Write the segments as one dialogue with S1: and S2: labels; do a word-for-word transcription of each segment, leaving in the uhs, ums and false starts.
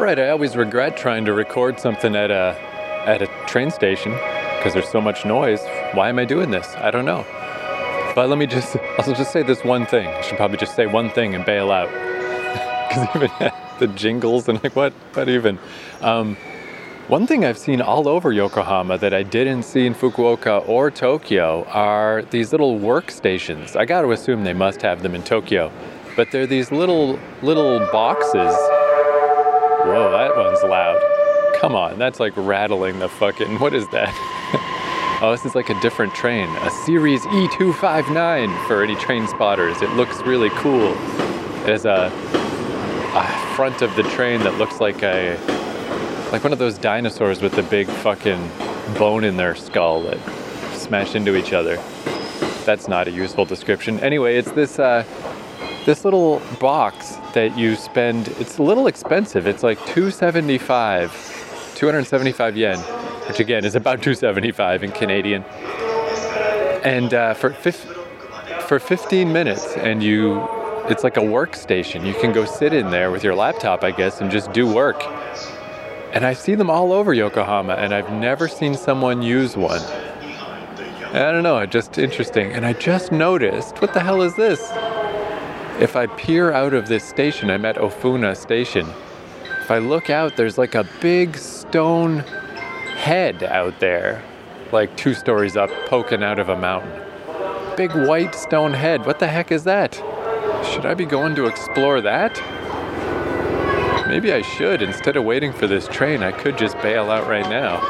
S1: right, I always regret trying to record something at a at a train station because there's so much noise. Why am I doing this? I don't know. But let me just, I'll just say this one thing. I should probably just say one thing and bail out. Because even the jingles and like, what, what even? Um, one thing I've seen all over Yokohama that I didn't see in Fukuoka or Tokyo are these little workstations. I got to assume they must have them in Tokyo. But they're these little, little boxes. Whoa, that one's loud. Come on, that's like rattling the fucking, what is that? Oh, this is like a different train. A Series E two fifty-nine for any train spotters. It looks really cool. There's a, a front of the train that looks like a, like one of those dinosaurs with the big fucking bone in their skull that smash into each other. That's not a useful description. Anyway, it's this, uh, this little box that you spend, it's a little expensive. It's like two hundred seventy-five, two hundred seventy-five yen, which again is about two hundred seventy-five in Canadian. And uh, for fif- for fifteen minutes, and you, it's like a workstation. You can go sit in there with your laptop, I guess, and just do work. And I see them all over Yokohama, and I've never seen someone use one. I don't know, just interesting. And I just noticed, what the hell is this? If I peer out of this station, I'm at Ofuna Station. If I look out, there's like a big stone head out there, like two stories up, poking out of a mountain. Big white stone head. What the heck is that? Should I be going to explore that? Maybe I should. Instead of waiting for this train, I could just bail out right now.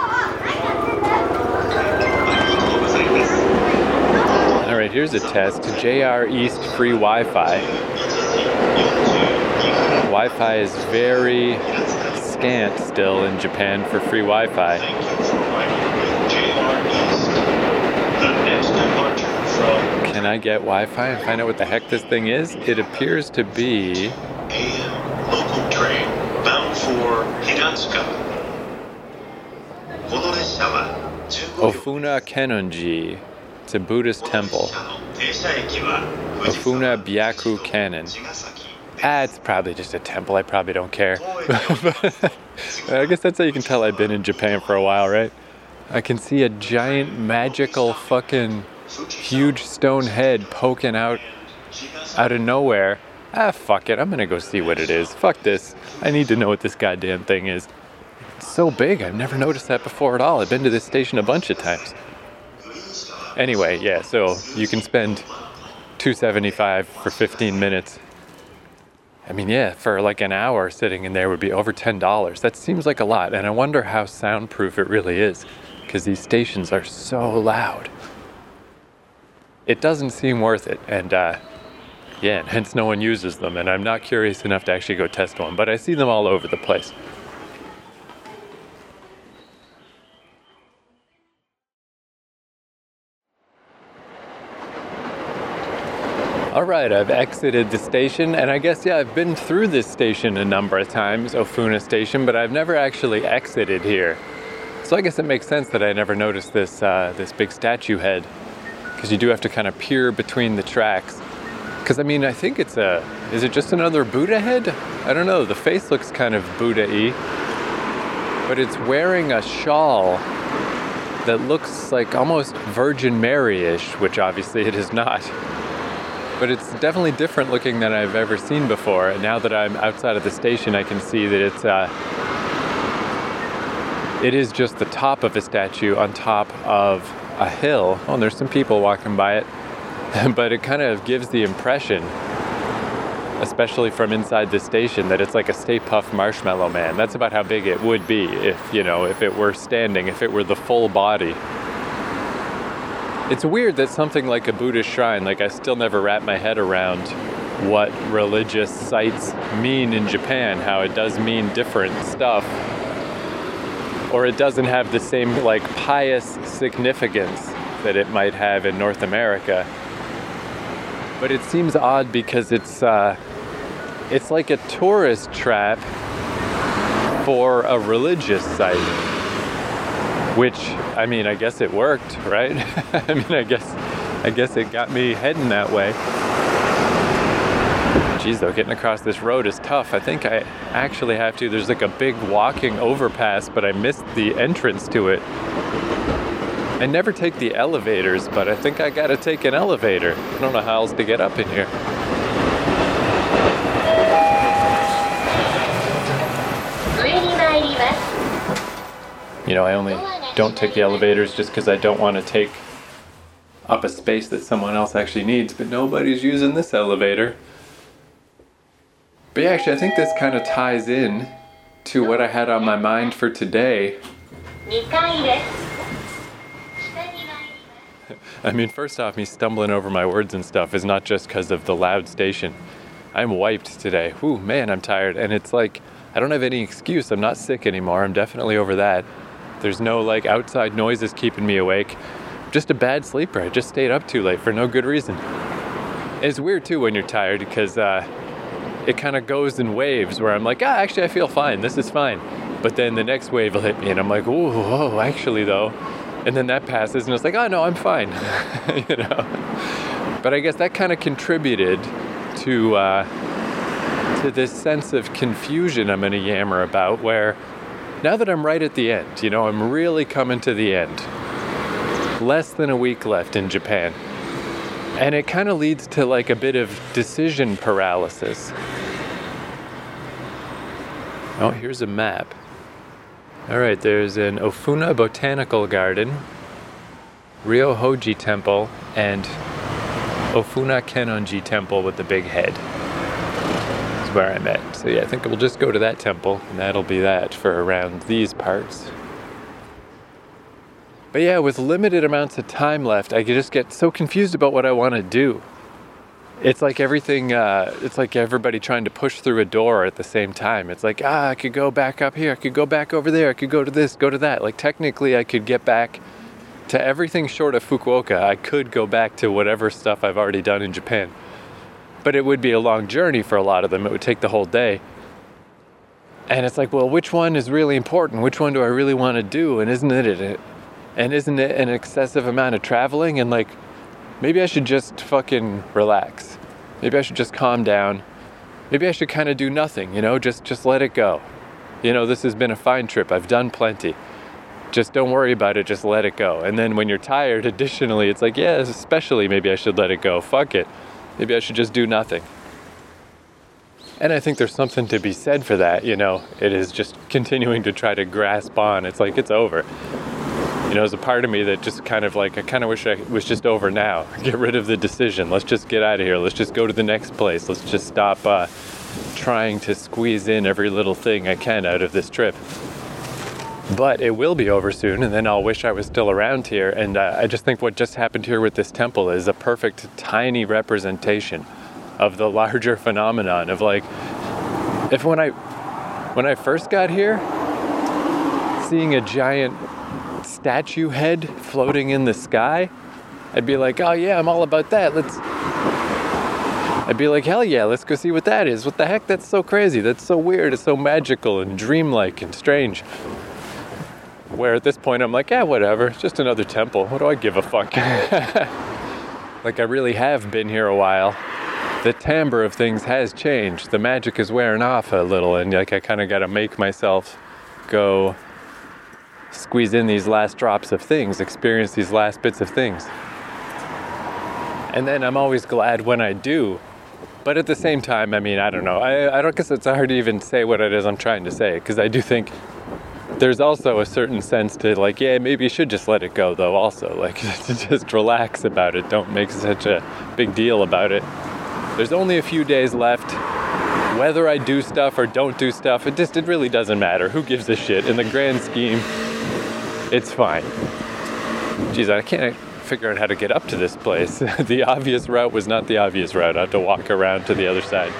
S1: Alright, here's a test. J R East free Wi-Fi. Wi-Fi is very scant still in Japan for free Wi-Fi. Can I get Wi-Fi and find out what the heck this thing is? It appears to be
S2: A M local train bound for Hiratsuka.
S1: Ofuna Kennonji. It's a Buddhist temple. Ofuna Byaku Kannon. Ah, it's probably just a temple. I probably don't care. I guess that's how you can tell I've been in Japan for a while, right? I can see a giant magical fucking huge stone head poking out out of nowhere. Ah, fuck it. I'm gonna go see what it is. Fuck this. I need to know what this goddamn thing is. It's so big. I've never noticed that before at all. I've been to this station a bunch of times. Anyway, yeah, so you can spend two hundred seventy-five for fifteen minutes. I mean, yeah, for like an hour sitting in there would be over ten dollars. That seems like a lot, and I wonder how soundproof it really is, because these stations are so loud. It doesn't seem worth it, and uh, yeah, and hence no one uses them, and I'm not curious enough to actually go test one, but I see them all over the place. All right, I've exited the station, and I guess, yeah, I've been through this station a number of times, Ofuna Station, but I've never actually exited here. So I guess it makes sense that I never noticed this uh, this big statue head, because you do have to kind of peer between the tracks. Because, I mean, I think it's a, is it just another Buddha head? I don't know, the face looks kind of Buddha-y, but it's wearing a shawl that looks like almost Virgin Mary-ish, which obviously it is not. But it's definitely different looking than I've ever seen before. And now that I'm outside of the station, I can see that it's uh, it is just the top of a statue on top of a hill. Oh, and there's some people walking by it. But it kind of gives the impression, especially from inside the station, that it's like a Stay Puft Marshmallow Man. That's about how big it would be if, you know, if it were standing, if it were the full body. It's weird that something like a Buddhist shrine, like I still never wrap my head around what religious sites mean in Japan, how it does mean different stuff, or it doesn't have the same like pious significance that it might have in North America. But it seems odd because it's uh, it's like a tourist trap for a religious site. Which, I mean, I guess it worked, right? I mean, I guess I guess it got me heading that way. Geez, though, getting across this road is tough. I think I actually have to. There's like a big walking overpass, but I missed the entrance to it. I never take the elevators, but I think I gotta take an elevator. I don't know how else to get up in here. You know, I only don't take the elevators just because I don't want to take up a space that someone else actually needs, but nobody's using this elevator. But yeah, actually, I think this kind of ties in to what I had on my mind for today. I mean, first off, me stumbling over my words and stuff is not just because of the loud station. I'm wiped today. Whew, man, I'm tired. And it's like, I don't have any excuse. I'm not sick anymore. I'm definitely over that. There's no like outside noises keeping me awake. I'm just a bad sleeper. I just stayed up too late for no good reason. It's weird too when you're tired because uh, it kind of goes in waves where I'm like, ah, actually I feel fine. This is fine. But then the next wave will hit me and I'm like, ooh, whoa, actually though. And then that passes and it's like, oh no, I'm fine. You know. But I guess that kind of contributed to uh, to this sense of confusion I'm going to yammer about, where now that I'm right at the end, you know, I'm really coming to the end. Less than a week left in Japan. And it kind of leads to like a bit of decision paralysis. Oh, here's a map. All right, there's an Ofuna Botanical Garden, Ryohoji Temple, and Ofuna Kennonji Temple with the big head. That's where I'm at. So yeah, I think we'll just go to that temple, and that'll be that for around these parts. But yeah, with limited amounts of time left, I just get so confused about what I want to do. It's like everything, uh, it's like everybody trying to push through a door at the same time. It's like, ah, I could go back up here, I could go back over there, I could go to this, go to that. Like technically I could get back to everything short of Fukuoka. I could go back to whatever stuff I've already done in Japan. But it would be a long journey for a lot of them. It would take the whole day. And it's like, well, which one is really important? Which one do I really want to do? And isn't it, it and isn't it an excessive amount of traveling? And like, maybe I should just fucking relax. Maybe I should just calm down. Maybe I should kind of do nothing, you know, just just let it go. You know, this has been a fine trip. I've done plenty. Just don't worry about it, just let it go. And then when you're tired, additionally, it's like, yeah, especially maybe I should let it go. Fuck it. Maybe I should just do nothing. And I think there's something to be said for that, you know. It is just continuing to try to grasp on. It's like, it's over. You know, there's a part of me that just kind of like, I kind of wish I was just over now. Get rid of the decision. Let's just get out of here. Let's just go to the next place. Let's just stop uh, trying to squeeze in every little thing I can out of this trip. But it will be over soon, and then I'll wish I was still around here. And uh, I just think what just happened here with this temple is a perfect tiny representation of the larger phenomenon of like, if when I, when I first got here, seeing a giant statue head floating in the sky, I'd be like, oh yeah, I'm all about that. Let's, I'd be like, hell yeah, let's go see what that is. What the heck? That's so crazy. That's so weird. It's so magical and dreamlike and strange. Where at this point I'm like, yeah, whatever. It's just another temple. What do I give a fuck? Like I really have been here a while. The timbre of things has changed. The magic is wearing off a little, and like I kind of got to make myself go squeeze in these last drops of things, experience these last bits of things. And then I'm always glad when I do. But at the same time, I mean, I don't know. I, I don't guess it's hard to even say what it is I'm trying to say, because I do think there's also a certain sense to like, yeah, maybe you should just let it go though also. Like, just relax about it. Don't make such a big deal about it. There's only a few days left. Whether I do stuff or don't do stuff, it just, it really doesn't matter. Who gives a shit? In the grand scheme, it's fine. Geez, I can't figure out how to get up to this place. The obvious route was not the obvious route. I have to walk around to the other side.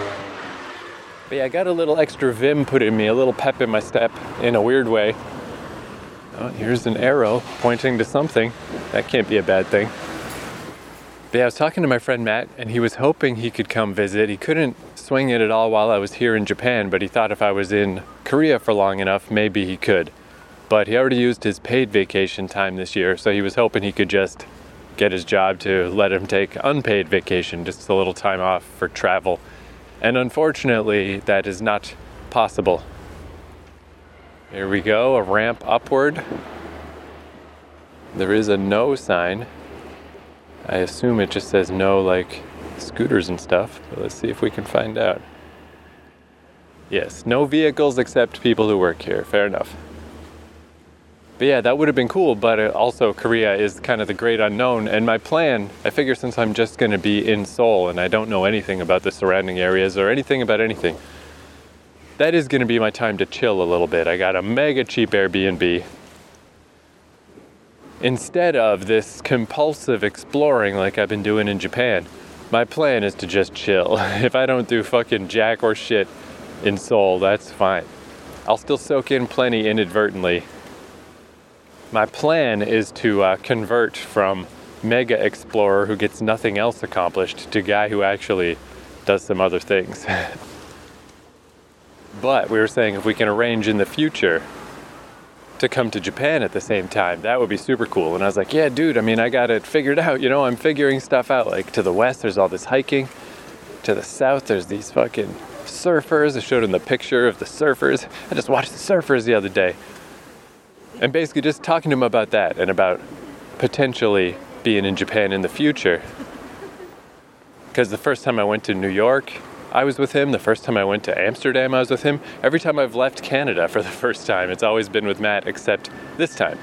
S1: But yeah, I got a little extra vim put in me, a little pep in my step in a weird way. Oh, here's an arrow pointing to something. That can't be a bad thing. But yeah, I was talking to my friend Matt, and he was hoping he could come visit. He couldn't swing it at all while I was here in Japan, but he thought if I was in Korea for long enough, maybe he could. But he already used his paid vacation time this year, so he was hoping he could just get his job to let him take unpaid vacation, just a little time off for travel. And unfortunately, that is not possible. Here we go, a ramp upward. There is a no sign. I assume it just says no, like scooters and stuff, but let's see if we can find out. Yes, no vehicles except people who work here, fair enough. But yeah, that would have been cool, but also Korea is kind of the great unknown, and my plan, I figure since I'm just going to be in Seoul and I don't know anything about the surrounding areas or anything about anything, that is going to be my time to chill a little bit. I got a mega cheap Airbnb. Instead of this compulsive exploring like I've been doing in Japan, my plan is to just chill. If I don't do fucking jack or shit in Seoul, that's fine. I'll still soak in plenty inadvertently. My plan is to uh, convert from mega explorer who gets nothing else accomplished to guy who actually does some other things. But we were saying if we can arrange in the future to come to Japan at the same time, that would be super cool. And I was like, yeah, dude, I mean, I got it figured out. You know, I'm figuring stuff out. Like to the west, there's all this hiking. To the south, there's these fucking surfers. I showed him the picture of the surfers. I just watched the surfers the other day. And basically just talking to him about that and about potentially being in Japan in the future. Because the first time I went to New York, I was with him. The first time I went to Amsterdam, I was with him. Every time I've left Canada for the first time, it's always been with Matt, except this time.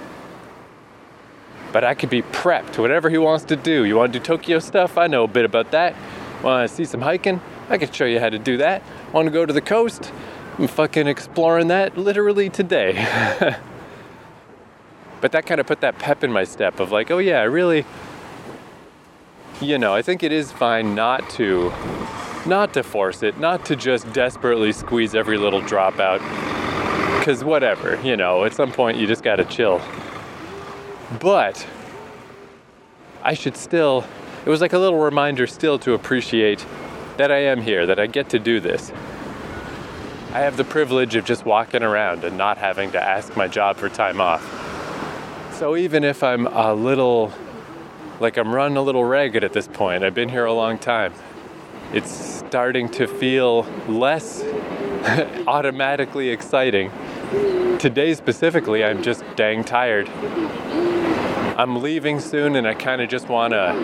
S1: But I could be prepped, whatever he wants to do. You want to do Tokyo stuff? I know a bit about that. Want to see some hiking? I can show you how to do that. Want to go to the coast? I'm fucking exploring that literally today. But that kind of put that pep in my step of like, oh yeah, I really, you know, I think it is fine not to, not to force it, not to just desperately squeeze every little drop out. Because whatever, you know, at some point you just gotta chill. But I should still, it was like a little reminder still to appreciate that I am here, that I get to do this. I have the privilege of just walking around and not having to ask my job for time off. So even if I'm a little, like I'm running a little ragged at this point, I've been here a long time, it's starting to feel less automatically exciting. Today specifically, I'm just dang tired. I'm leaving soon and I kind of just want to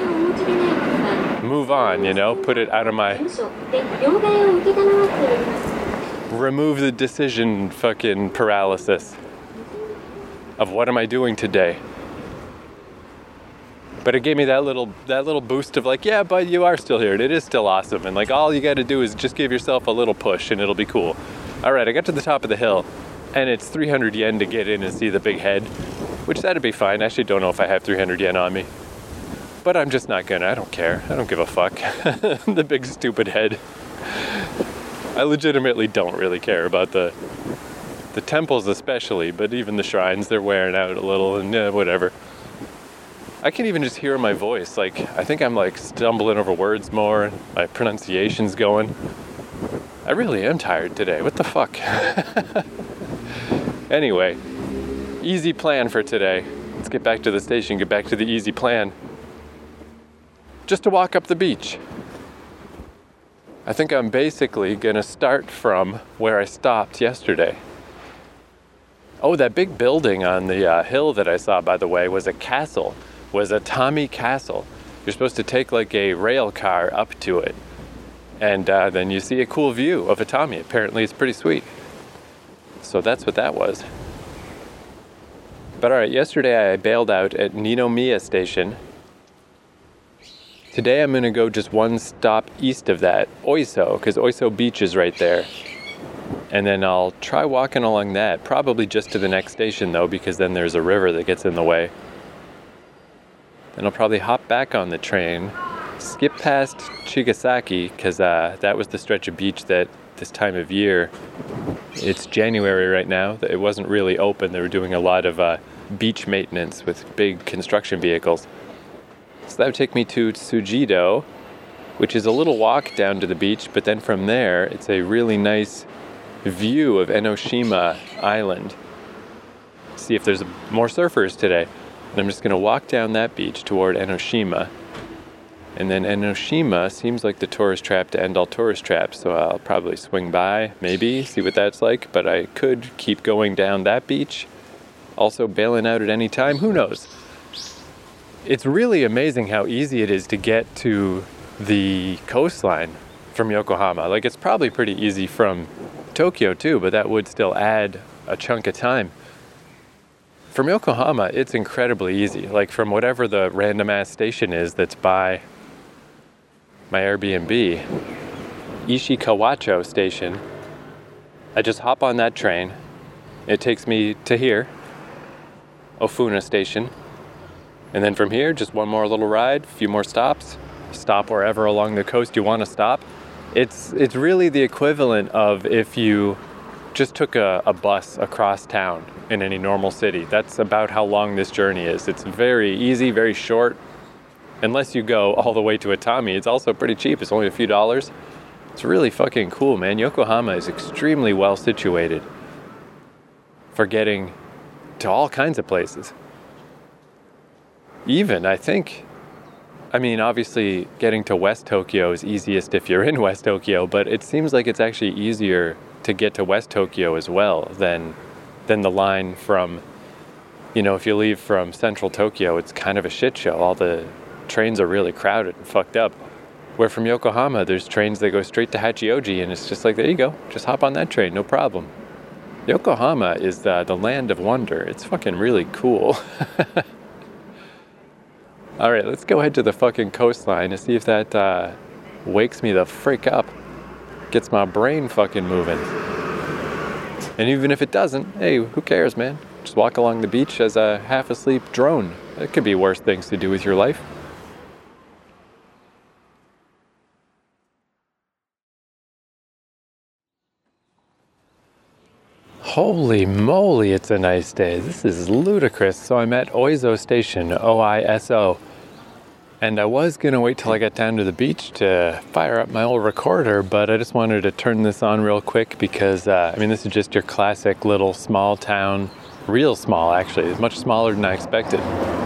S1: move on, you know, put it out of my, remove the decision fucking paralysis of what am I doing today. But it gave me that little that little boost of like, yeah, but you are still here and it is still awesome, and like all you got to do is just give yourself a little push and it'll be cool. All right, I got to the top of the hill and it's three hundred yen to get in and see the big head, which that'd be fine. I actually don't know if I have three hundred yen on me, but I'm just not gonna. I don't care. I don't give a fuck. The big stupid head. I legitimately don't really care about the the temples especially, but even the shrines, they're wearing out a little and eh, whatever. I can even just hear my voice. Like, I think I'm like stumbling over words more. My pronunciation's going. I really am tired today. What the fuck? Anyway, easy plan for today. Let's get back to the station, get back to the easy plan. Just to walk up the beach. I think I'm basically gonna start from where I stopped yesterday. Oh, that big building on the uh, hill that I saw, by the way, was a castle, was Atami Castle. You're supposed to take like a rail car up to it, and uh, then you see a cool view of Atami. Apparently it's pretty sweet. So that's what that was. But all right, yesterday I bailed out at Ninomiya Station. Today I'm gonna go just one stop east of that, Oiso, because Oiso Beach is right there. And then I'll try walking along that, probably just to the next station though, because then there's a river that gets in the way. Then I'll probably hop back on the train, skip past Chigasaki, because uh, that was the stretch of beach that this time of year, it's January right now, it wasn't really open. They were doing a lot of uh, beach maintenance with big construction vehicles. So that would take me to Tsujido, which is a little walk down to the beach, but then from there, it's a really nice view of Enoshima Island. See if there's more surfers today. And I'm just going to walk down that beach toward Enoshima. And then Enoshima seems like the tourist trap to end all tourist traps, so I'll probably swing by, maybe, see what that's like. But I could keep going down that beach, also bailing out at any time. Who knows? It's really amazing how easy it is to get to the coastline from Yokohama. Like, it's probably pretty easy from Tokyo too, but that would still add a chunk of time. From Yokohama, it's incredibly easy. Like, from whatever the random ass station is that's by my Airbnb, Ishikawacho station, I just hop on that train. It takes me to here, Ofuna station. And then from here, just one more little ride, a few more stops, stop wherever along the coast you want to stop. It's it's really the equivalent of if you just took a, a bus across town in any normal city. That's about how long this journey is. It's very easy, very short. Unless you go all the way to Atami, it's also pretty cheap. It's only a few dollars. It's really fucking cool, man. Yokohama is extremely well situated for getting to all kinds of places. Even, I think, I mean, obviously getting to West Tokyo is easiest if you're in West Tokyo, but it seems like it's actually easier to get to West Tokyo as well than than the line from, you know, if you leave from Central Tokyo, it's kind of a shit show. All the trains are really crowded and fucked up. Where from Yokohama, there's trains that go straight to Hachioji, and it's just like, there you go, just hop on that train, no problem. Yokohama is uh, the land of wonder. It's fucking really cool. All right, let's go head to the fucking coastline and see if that uh, wakes me the frick up. Gets my brain fucking moving. And even if it doesn't, hey, who cares, man? Just walk along the beach as a half-asleep drone. It could be worse things to do with your life. Holy moly, it's a nice day. This is ludicrous. So I'm at Oizo Station, O I S O. And I was going to wait till I got down to the beach to fire up my old recorder, but I just wanted to turn this on real quick because, uh, I mean, this is just your classic little small town. Real small, actually. It's much smaller than I expected.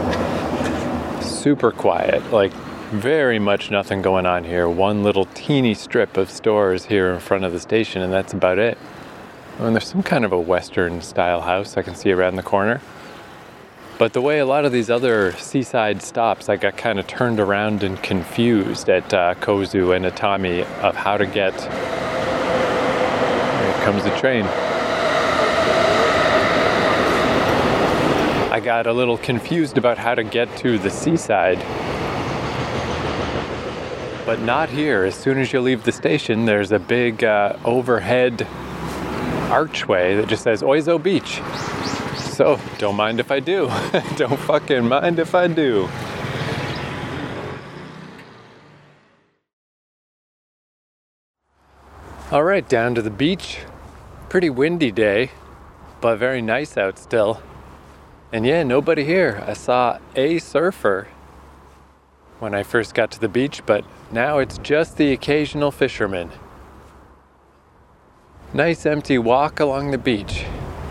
S1: Super quiet. Like, very much nothing going on here. One little teeny strip of stores here in front of the station, and that's about it. And there's some kind of a Western style house I can see around the corner. But the way a lot of these other seaside stops, I got kind of turned around and confused at uh, Kozu and Atami of how to get... Here comes the train. I got a little confused about how to get to the seaside. But not here. As soon as you leave the station, there's a big uh, overhead archway that just says Oizo Beach. So, don't mind if I do. Don't fucking mind if I do. All right, down to the beach. Pretty windy day, but very nice out still. And yeah, nobody here. I saw a surfer when I first got to the beach, but now it's just the occasional fisherman. Nice empty walk along the beach.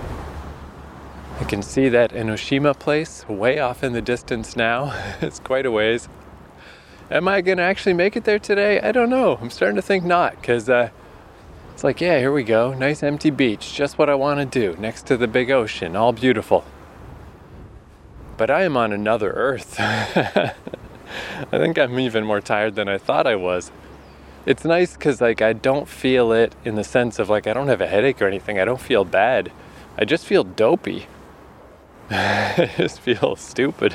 S1: I can see that Enoshima place way off in the distance now. It's quite a ways. Am I gonna actually make it there today? I don't know. I'm starting to think not, because uh, it's like, yeah, here we go. Nice empty beach. Just what I want to do. Next to the big ocean. All beautiful. But I am on another earth. I think I'm even more tired than I thought I was. It's nice because, like, I don't feel it in the sense of, like, I don't have a headache or anything. I don't feel bad. I just feel dopey. I just feel stupid.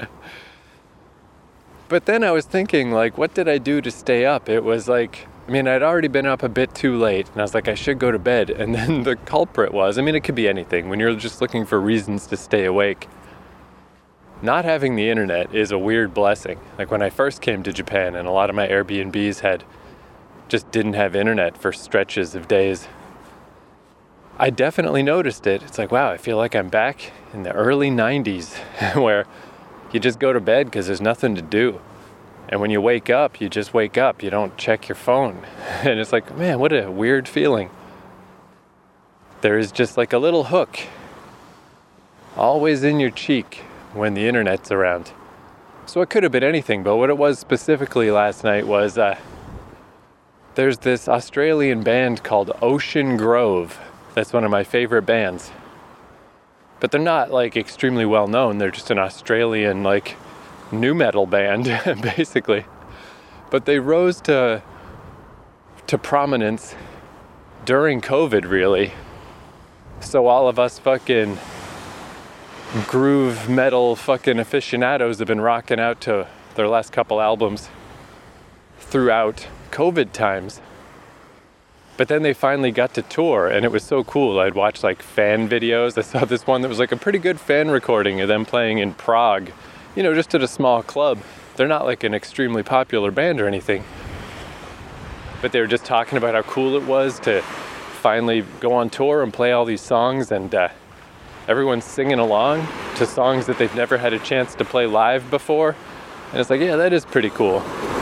S1: But then I was thinking, like, what did I do to stay up? It was like, I mean, I'd already been up a bit too late, and I was like, I should go to bed. And then the culprit was, I mean, it could be anything. When you're just looking for reasons to stay awake, not having the internet is a weird blessing. Like, when I first came to Japan, and a lot of my Airbnbs had just didn't have internet for stretches of days, I definitely noticed it. It's like, wow, I feel like I'm back in the early nineties where you just go to bed because there's nothing to do. And when you wake up, you just wake up. You don't check your phone. And it's like, man, what a weird feeling. There is just like a little hook always in your cheek when the internet's around. So it could have been anything, but what it was specifically last night was uh, there's this Australian band called Ocean Grove. That's one of my favorite bands. But they're not like extremely well known. They're just an Australian like nu metal band, basically. But they rose to to prominence during COVID, really. So all of us fucking groove metal fucking aficionados have been rocking out to their last couple albums throughout COVID times. But then they finally got to tour, and it was so cool. I'd watch like fan videos. I saw this one that was like a pretty good fan recording of them playing in Prague, you know, just at a small club. They're not like an extremely popular band or anything, but they were just talking about how cool it was to finally go on tour and play all these songs, and uh, everyone's singing along to songs that they've never had a chance to play live before. And it's like, yeah, that is pretty cool.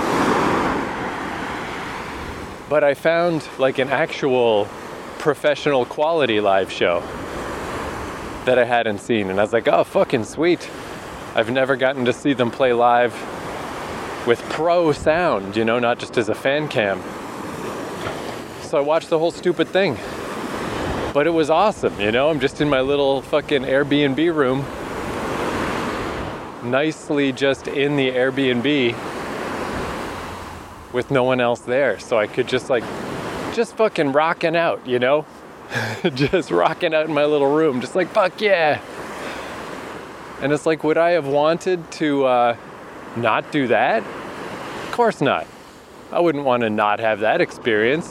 S1: But I found like an actual professional quality live show that I hadn't seen. And I was like, oh, fucking sweet. I've never gotten to see them play live with pro sound, you know, not just as a fan cam. So I watched the whole stupid thing. But it was awesome, you know? I'm just in my little fucking Airbnb room, nicely just in the Airbnb with no one else there. So I could just like, just fucking rocking out, you know? Just rocking out in my little room, just like, fuck yeah. And it's like, would I have wanted to uh, not do that? Of course not. I wouldn't want to not have that experience.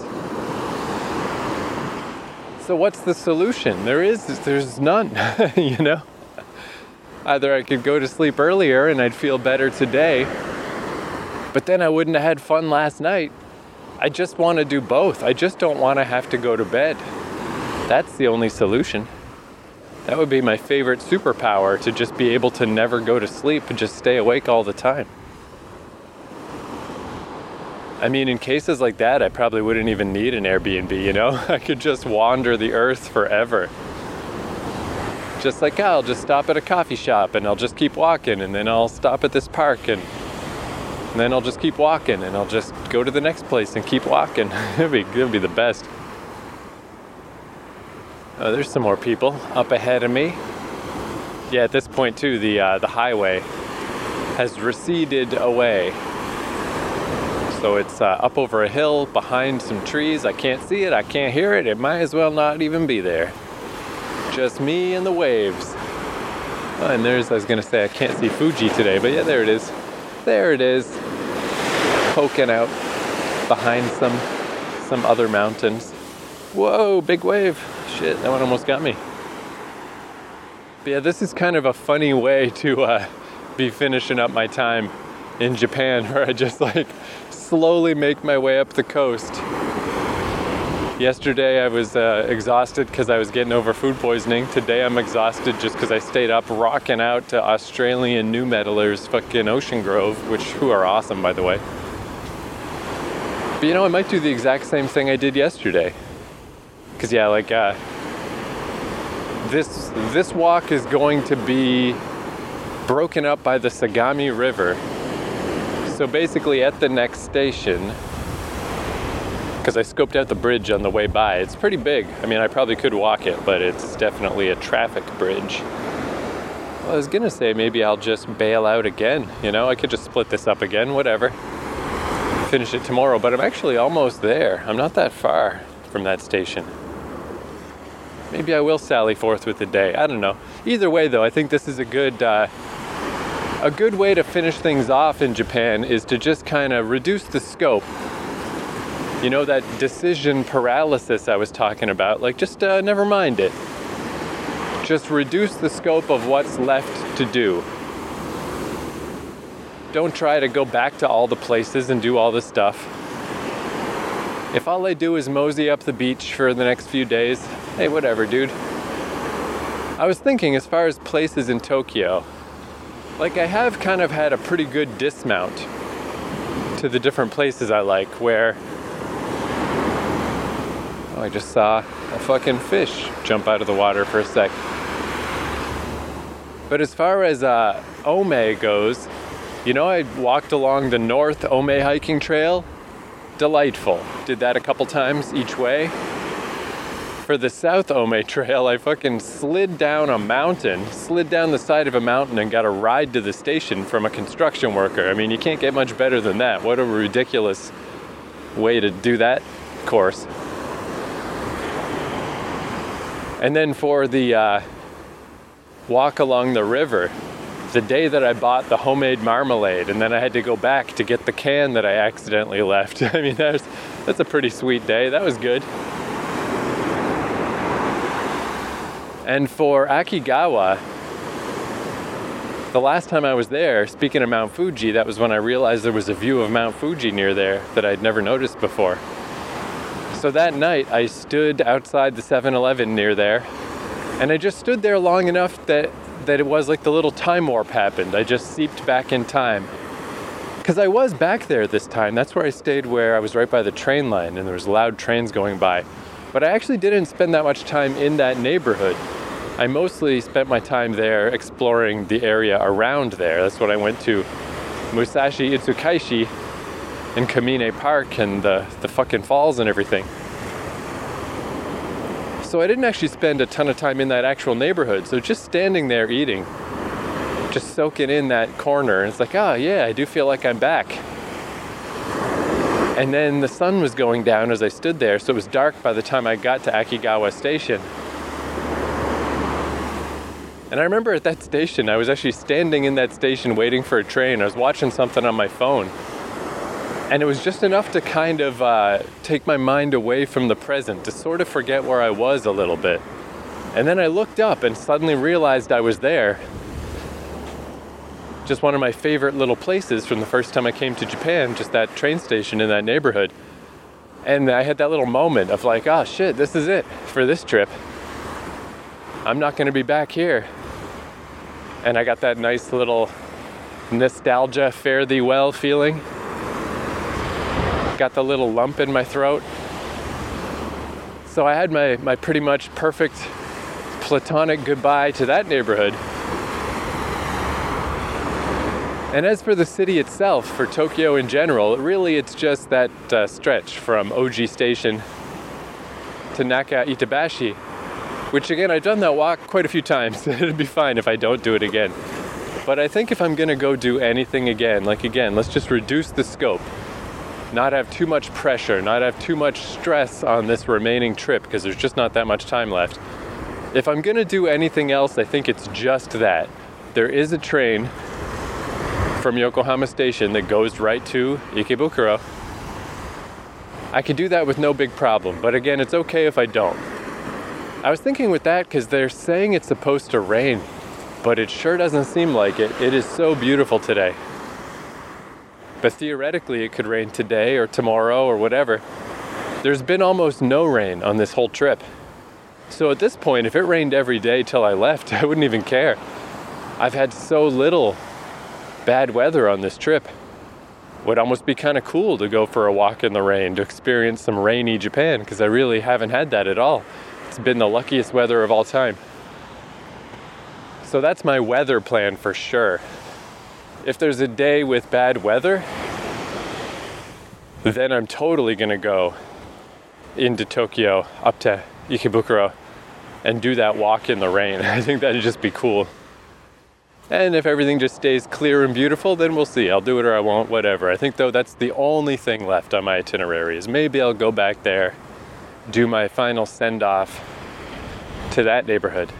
S1: So what's the solution? There is, there's none, you know? Either I could go to sleep earlier and I'd feel better today, but then I wouldn't have had fun last night. I just want to do both. I just don't want to have to go to bed. That's the only solution. That would be my favorite superpower, to just be able to never go to sleep and just stay awake all the time. I mean, in cases like that, I probably wouldn't even need an Airbnb, you know? I could just wander the earth forever. Just like, oh, I'll just stop at a coffee shop and I'll just keep walking, and then I'll stop at this park and, and then I'll just keep walking, and I'll just go to the next place and keep walking. It'd be, it'd be the best. Oh, there's some more people up ahead of me. Yeah, at this point too, the uh, the highway has receded away. So it's uh, up over a hill behind some trees. I can't see it, I can't hear it. It might as well not even be there. Just me and the waves. Oh, and there's, I was gonna say I can't see Fuji today, but yeah, there it is. There it is. Poking out behind some some other mountains. Whoa, big wave. Shit, that one almost got me. But yeah, this is kind of a funny way to uh, be finishing up my time in Japan, where I just like slowly make my way up the coast. Yesterday I was uh, exhausted because I was getting over food poisoning. Today I'm exhausted just because I stayed up rocking out to Australian nu metalers, fucking Ocean Grove, which who are awesome, by the way. But you know, I might do the exact same thing I did yesterday. Cause yeah, like uh, this this walk is going to be broken up by the Sagami River. So basically at the next station, because I scoped out the bridge on the way by, it's pretty big. I mean, I probably could walk it, but it's definitely a traffic bridge. Well, I was gonna say maybe I'll just bail out again, you know? I could just split this up again, whatever. Finish it tomorrow, but I'm actually almost there. I'm not that far from that station. Maybe I will sally forth with the day. I don't know. Either way, though, I think this is a good uh, a good way to finish things off in Japan, is to just kind of reduce the scope. You know, that decision paralysis I was talking about, like just uh, never mind it. Just reduce the scope of what's left to do. Don't try to go back to all the places and do all the stuff. If all I do is mosey up the beach for the next few days, hey, whatever, dude. I was thinking, as far as places in Tokyo, like I have kind of had a pretty good dismount to the different places I like, where oh, I just saw a fucking fish jump out of the water for a sec. But as far as uh, Ome goes, You know, I walked along the North Ome hiking trail. Delightful. Did that a couple times each way. For the South Ome trail, I fucking slid down a mountain, slid down the side of a mountain and got a ride to the station from a construction worker. I mean, you can't get much better than that. What a ridiculous way to do that course. And then for the uh, walk along the river, the day that I bought the homemade marmalade, and then I had to go back to get the can that I accidentally left. I mean, that's, that's a pretty sweet day. That was good. And for Akigawa, the last time I was there, speaking of Mount Fuji, that was when I realized there was a view of Mount Fuji near there that I'd never noticed before. So that night, I stood outside the seven eleven near there, and I just stood there long enough that, that it was like the little time warp happened. I just seeped back in time. Because I was back there this time. That's where I stayed, where I was right by the train line, and there was loud trains going by. But I actually didn't spend that much time in that neighborhood. I mostly spent my time there exploring the area around there. That's what I went to. Musashi Itsukaishi and Kamine Park and the, the fucking falls and everything. So I didn't actually spend a ton of time in that actual neighborhood. So just standing there eating, just soaking in that corner. And it's like, oh yeah, I do feel like I'm back. And then the sun was going down as I stood there. So it was dark by the time I got to Akigawa Station. And I remember at that station, I was actually standing in that station waiting for a train. I was watching something on my phone. And it was just enough to kind of uh, take my mind away from the present, to sort of forget where I was a little bit. And then I looked up and suddenly realized I was there. Just one of my favorite little places from the first time I came to Japan, just that train station in that neighborhood. And I had that little moment of like, oh shit, this is it for this trip. I'm not going to be back here. And I got that nice little nostalgia, fare thee well feeling. Got the little lump in my throat. So I had my, my pretty much perfect platonic goodbye to that neighborhood. And as for the city itself, for Tokyo in general, really it's just that uh, stretch from Oji Station to Naka Itabashi. Which again, I've done that walk quite a few times. It'd be fine if I don't do it again. But I think if I'm gonna go do anything again, like again, let's just reduce the scope. Not have too much pressure, not have too much stress on this remaining trip, because there's just not that much time left. If I'm gonna do anything else, I think it's just that. There is a train from Yokohama Station that goes right to Ikebukuro. I could do that with no big problem, but again, it's okay if I don't. I was thinking with that because they're saying it's supposed to rain, but it sure doesn't seem like it. It is so beautiful today. But theoretically, it could rain today or tomorrow or whatever. There's been almost no rain on this whole trip. So at this point, if it rained every day till I left, I wouldn't even care. I've had so little bad weather on this trip. It would almost be kind of cool to go for a walk in the rain, to experience some rainy Japan, because I really haven't had that at all. It's been the luckiest weather of all time. So that's my weather plan for sure. If there's a day with bad weather, then I'm totally gonna go into Tokyo, up to Ikebukuro, and do that walk in the rain. I think that'd just be cool. And if everything just stays clear and beautiful, then we'll see. I'll do it or I won't, whatever. I think though that's the only thing left on my itinerary, is maybe I'll go back there, do my final send-off to that neighborhood.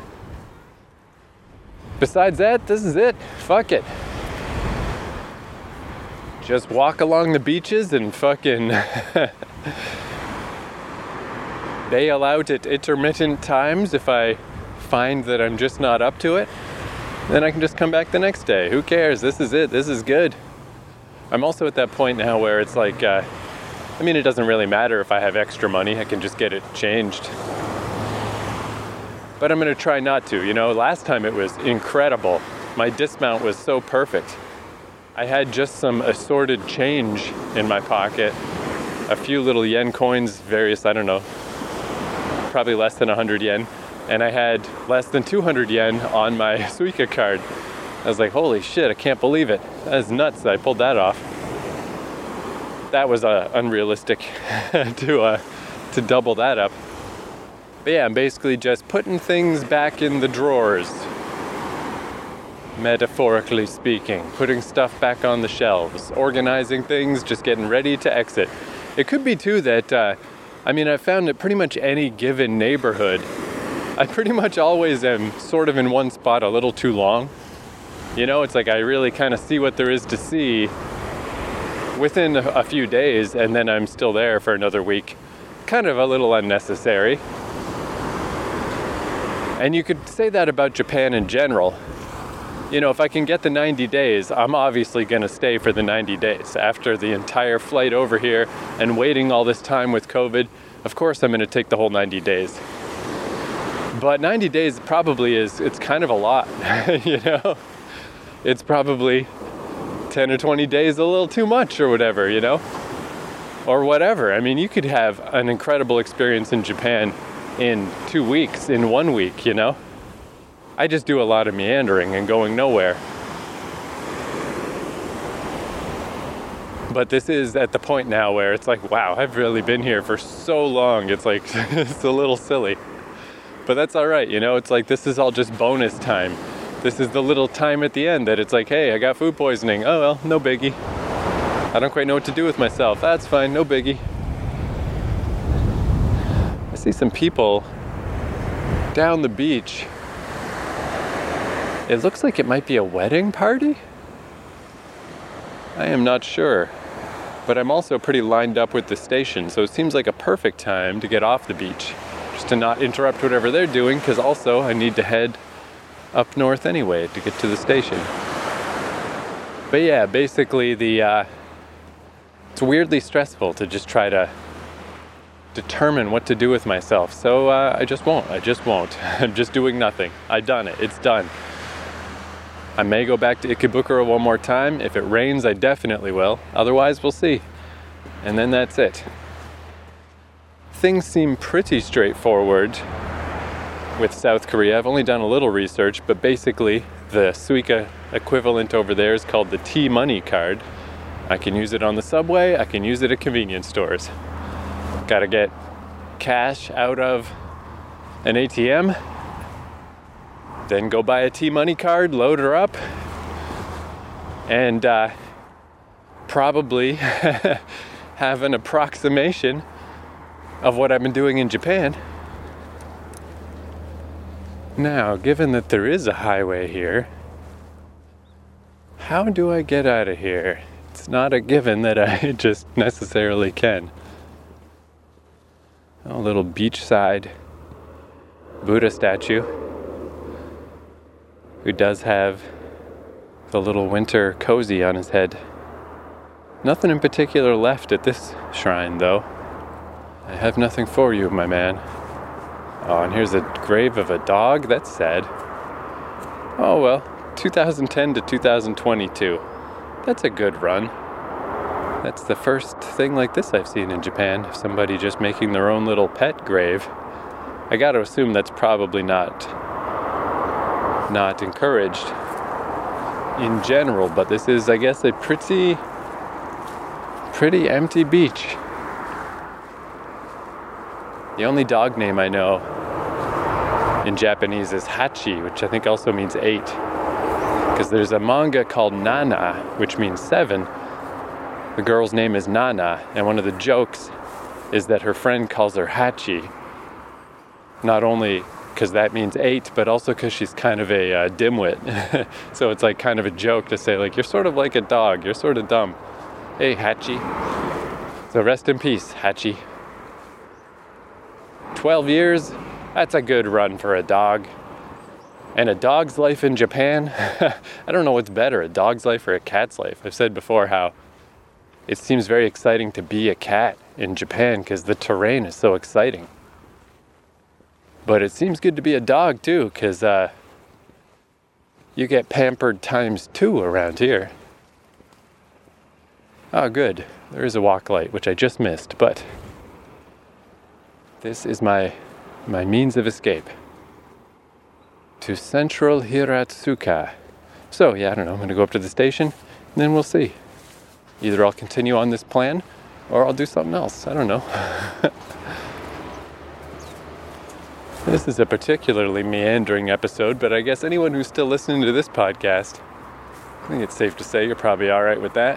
S1: Besides that, this is it. Fuck it. Just walk along the beaches and fucking bail out at intermittent times if I find that I'm just not up to it. Then I can just come back the next day. Who cares? This is it. This is good. I'm also at that point now where it's like, uh, I mean, it doesn't really matter if I have extra money. I can just get it changed. But I'm going to try not to. You know, last time it was incredible. My dismount was so perfect. I had just some assorted change in my pocket. A few little yen coins, various, I don't know, probably less than one hundred yen. And I had less than two hundred yen on my Suica card. I was like, holy shit, I can't believe it. That is nuts that I pulled that off. That was uh, unrealistic to uh, to double that up. But yeah, I'm basically just putting things back in the drawers. Metaphorically speaking, putting stuff back on the shelves, organizing things, just getting ready to exit. It could be too that, uh, I mean, I've found that pretty much any given neighborhood, I pretty much always am sort of in one spot a little too long. You know, it's like I really kind of see what there is to see within a few days, and then I'm still there for another week. Kind of a little unnecessary. And you could say that about Japan in general. You know, if I can get the ninety days, I'm obviously going to stay for the ninety days. After the entire flight over here and waiting all this time with COVID, of course I'm going to take the whole ninety days. But ninety days probably is, it's kind of a lot, you know? It's probably ten or twenty days a little too much or whatever, you know? Or whatever. I mean, you could have an incredible experience in Japan in two weeks, in one week, you know? I just do a lot of meandering and going nowhere. But this is at the point now where it's like, wow, I've really been here for so long. It's like, it's a little silly. But that's all right, you know? It's like, this is all just bonus time. This is the little time at the end that it's like, hey, I got food poisoning. Oh, well, no biggie. I don't quite know what to do with myself. That's fine, no biggie. I see some people down the beach. It looks like it might be a wedding party. I am not sure. But I'm also pretty lined up with the station, so it seems like a perfect time to get off the beach. Just to not interrupt whatever they're doing, because also I need to head up north anyway to get to the station. But yeah, basically the uh, it's weirdly stressful to just try to determine what to do with myself. So uh, I just won't. I just won't. I'm just doing nothing. I've done it. It's done. I may go back to Ikebukuro one more time. If it rains, I definitely will. Otherwise, we'll see. And then that's it. Things seem pretty straightforward with South Korea. I've only done a little research, but basically the Suica equivalent over there is called the T-Money card. I can use it on the subway. I can use it at convenience stores. Gotta get cash out of an A T M, then go buy a T-Money card, load her up, and uh, probably have an approximation of what I've been doing in Japan. Now, given that there is a highway here, how do I get out of here? It's not a given that I just necessarily can. A little beachside Buddha statue who does have the little winter cozy on his head. Nothing in particular left at this shrine, though. I have nothing for you, my man. Oh, and here's a grave of a dog. That's sad. Oh, well, two thousand ten to two thousand twenty-two. That's a good run. That's the first thing like this I've seen in Japan. Somebody just making their own little pet grave. I gotta assume that's probably not not encouraged in general, but this is, I guess, a pretty pretty empty beach. The only dog name I know in Japanese is Hachi, which I think also means eight. Because there's a manga called Nana, which means seven. The girl's name is Nana, and one of the jokes is that her friend calls her Hachi. Not only because that means eight, but also because she's kind of a uh, dimwit. So it's like kind of a joke to say, like, you're sort of like a dog, you're sort of dumb. Hey, Hachi. So rest in peace, Hachi. twelve years, that's a good run for a dog. And a dog's life in Japan, I don't know what's better, a dog's life or a cat's life. I've said before how it seems very exciting to be a cat in Japan because the terrain is so exciting. But it seems good to be a dog too, because uh, you get pampered times two around here. Oh, good. There is a walk light, which I just missed, but this is my my means of escape. To Central Hiratsuka So yeah, I don't know, I'm going to go up to the station, and then we'll see. Either I'll continue on this plan, or I'll do something else. I don't know. This is a particularly meandering episode, but I guess anyone who's still listening to this podcast, I think it's safe to say you're probably all right with that.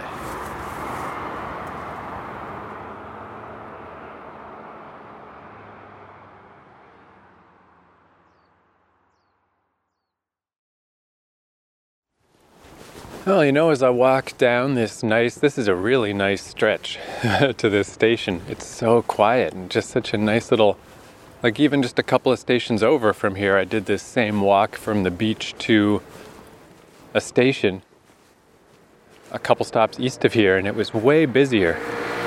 S1: Well, you know, as I walk down this nice, this is a really nice stretch to this station. It's so quiet and just such a nice little, like even just a couple of stations over from here, I did this same walk from the beach to a station a couple stops east of here, and it was way busier.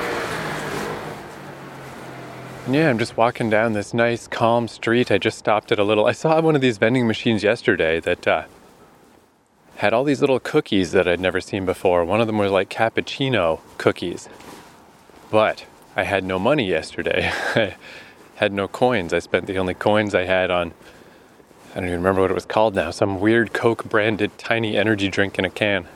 S1: And yeah, I'm just walking down this nice, calm street. I just stopped at a little, I saw one of these vending machines yesterday that uh, had all these little cookies that I'd never seen before. One of them was like cappuccino cookies. But I had no money yesterday. I had no coins. I spent the only coins I had on, I don't even remember what it was called now, some weird Coke branded tiny energy drink in a can.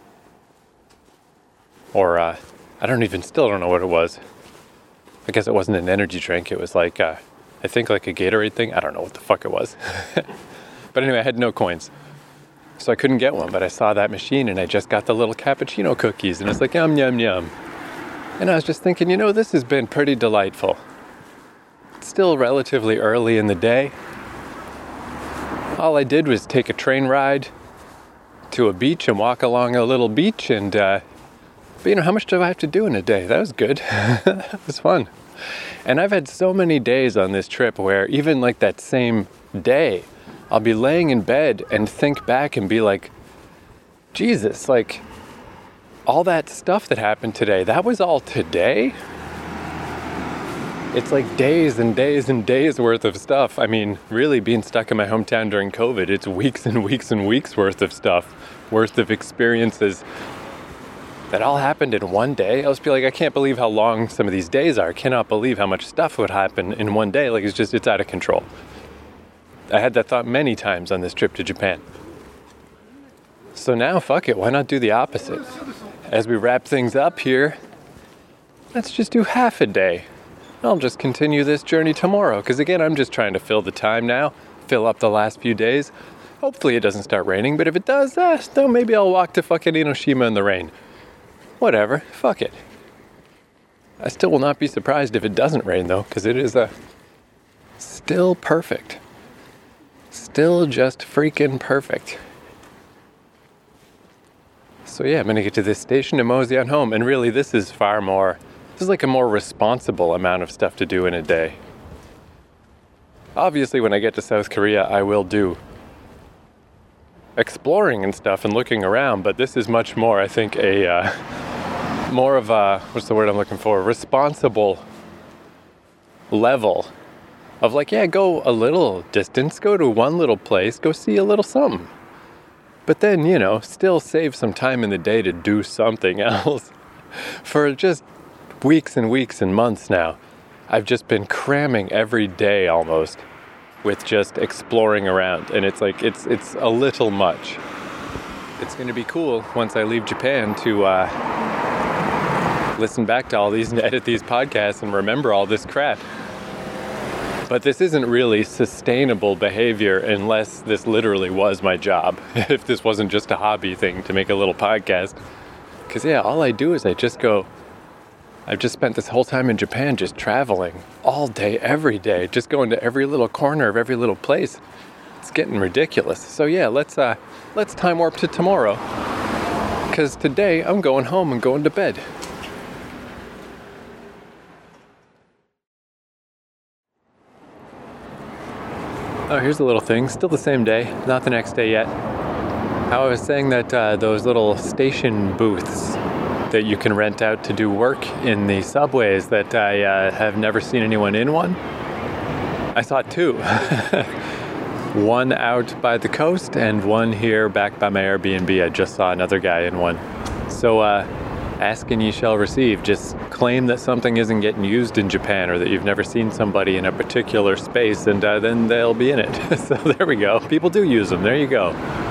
S1: Or, uh, I don't even, still don't know what it was. I guess it wasn't an energy drink. It was like, uh, I think like a Gatorade thing. I don't know what the fuck it was. But anyway, I had no coins. So I couldn't get one, but I saw that machine and I just got the little cappuccino cookies and it's like, yum, yum, yum. And I was just thinking, you know, this has been pretty delightful. It's still relatively early in the day. All I did was take a train ride to a beach and walk along a little beach and, uh, but you know, how much do I have to do in a day? That was good. That was fun. And I've had so many days on this trip where even like that same day, I'll be laying in bed and think back and be like, Jesus, like all that stuff that happened today, that was all today? It's like days and days and days worth of stuff. I mean, really being stuck in my hometown during COVID, it's weeks and weeks and weeks worth of stuff, worth of experiences that all happened in one day. I was like, I can't believe how long some of these days are. I cannot believe how much stuff would happen in one day. Like it's just, it's out of control. I had that thought many times on this trip to Japan. So now, fuck it, why not do the opposite? As we wrap things up here, let's just do half a day. I'll just continue this journey tomorrow, because again, I'm just trying to fill the time now, fill up the last few days. Hopefully it doesn't start raining, but if it does, eh, then maybe I'll walk to fucking Enoshima in the rain. Whatever, fuck it. I still will not be surprised if it doesn't rain though, because it is a still perfect. Still just freaking perfect. So yeah, I'm going to get to this station and mosey on home. And really, this is far more, this is like a more responsible amount of stuff to do in a day. Obviously, when I get to South Korea, I will do exploring and stuff and looking around. But this is much more, I think, a, uh, more of a, what's the word I'm looking for? Responsible level. Of like, yeah, go a little distance, go to one little place, go see a little something. But then, you know, still save some time in the day to do something else. For just weeks and weeks and months now, I've just been cramming every day almost with just exploring around. And it's like, it's it's a little much. It's going to be cool once I leave Japan to uh, listen back to all these and edit these podcasts and remember all this crap. But this isn't really sustainable behavior unless this literally was my job. If this wasn't just a hobby thing to make a little podcast. Because yeah, all I do is I just go, I've just spent this whole time in Japan just traveling all day, every day, just going to every little corner of every little place. It's getting ridiculous. So yeah, let's uh, let's time warp to tomorrow. Because today I'm going home and going to bed. Oh, here's a little thing. Still the same day, not the next day yet. How I was saying that uh, those little station booths that you can rent out to do work in the subways, that I uh, have never seen anyone in one. I saw two. One out by the coast and one here back by my Airbnb. I just saw another guy in one. So uh, ask and ye shall receive. Just claim that something isn't getting used in Japan or that you've never seen somebody in a particular space and uh, then they'll be in it. So there we go. People do use them. There you go.